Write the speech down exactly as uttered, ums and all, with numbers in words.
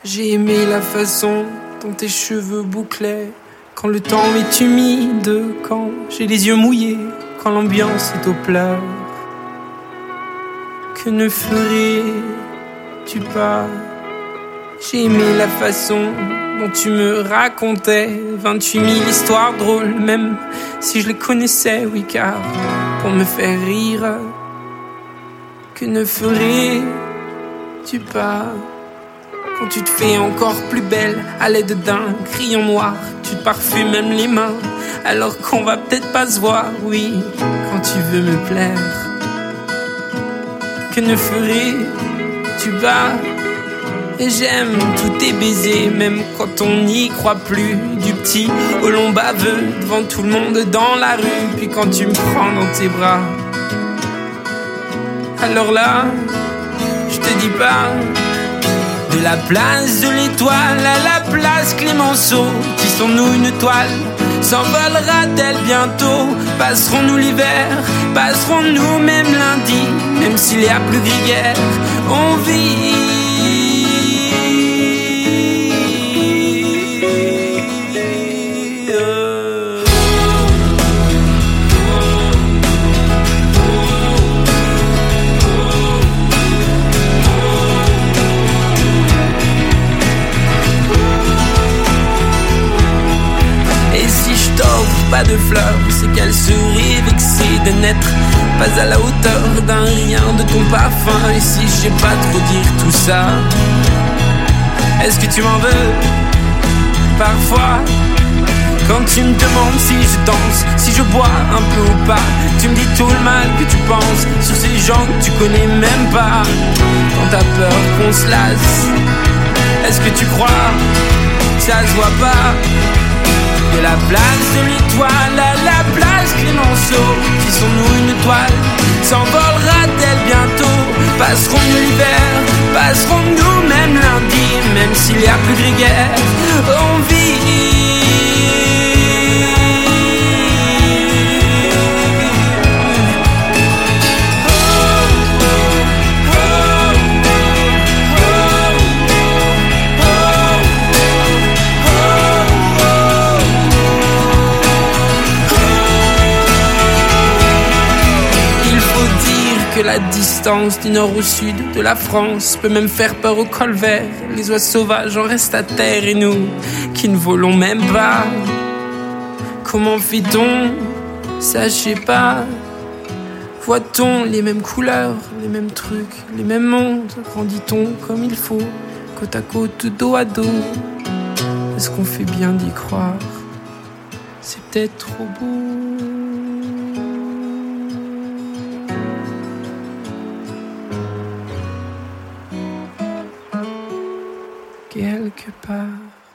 J'ai aimé la façon dont tes cheveux bouclaient quand le temps est humide, quand j'ai les yeux mouillés, quand l'ambiance est aux pleurs. Que ne ferais-tu pas? J'ai aimé la façon dont tu me racontais vingt-huit mille histoires drôles, même si je les connaissais, oui, car pour me faire rire. Que ne ferais-tu pas? Quand tu te fais encore plus belle à l'aide d'un crayon noir, tu te parfumes même les mains alors qu'on va peut-être pas se voir, oui, quand tu veux me plaire. Que ne ferais-tu pas? Et j'aime tous tes baisers, même quand on n'y croit plus. Du petit au long baveux, devant tout le monde dans la rue. Puis quand tu me prends dans tes bras, alors là, je te dis pas. De la place de l'Étoile à la place Clémenceau, tissons-nous une toile, s'envolera-t-elle bientôt? Passerons-nous l'hiver, passerons-nous même lundi, même s'il y a plus gris guerre, on vit. Pas de fleurs, c'est qu'elle serait vexée de n'être pas à la hauteur d'un rien de ton parfum. Et si j'ai pas trop dire tout ça, est-ce que tu m'en veux? Parfois, quand tu me demandes si je danse, si je bois un peu ou pas, tu me dis tout le mal que tu penses sur ces gens que tu connais même pas. Quand t'as peur qu'on se lasse, est-ce que tu crois que ça se voit pas? De la place de l'Étoile à la place Clémenceau, tissons-nous une toile, s'envolera-t-elle bientôt? Passerons-nous l'hiver, passerons-nous même lundi, même s'il y a plus gris guerre, on vit. Que la distance du nord au sud de la France peut même faire peur aux colverts. Les oies sauvages en restent à terre et nous, qui ne volons même pas, comment fait-on? Ça je sais pas. Voit-on les mêmes couleurs, les mêmes trucs, les mêmes mondes? Grandit-on comme il faut, côte à côte, dos à dos? Est-ce qu'on fait bien d'y croire? C'est peut-être trop beau. Quelque part.